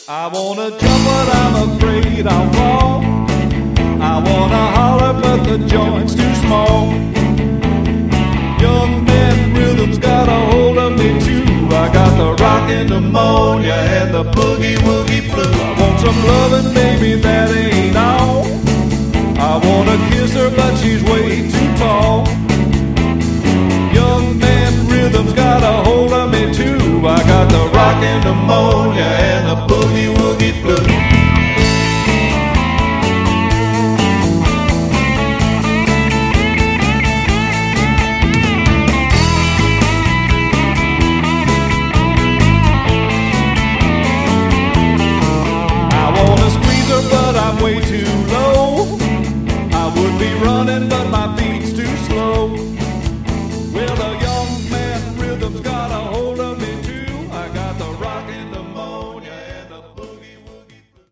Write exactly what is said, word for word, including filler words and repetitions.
I wanna jump but I'm afraid I'll fall. I wanna holler but the joint's too small. Young man rhythm's got a hold of me too. I got the rockin' pneumonia and the boogie woogie flu. I want some lovin', baby, that ain't all. I wanna kiss her but she's way too tall. Young man rhythm's got a hold of me too. I got the rockin' pneumonia and the boogie woogie flu. I wanna squeeze her but I'm way too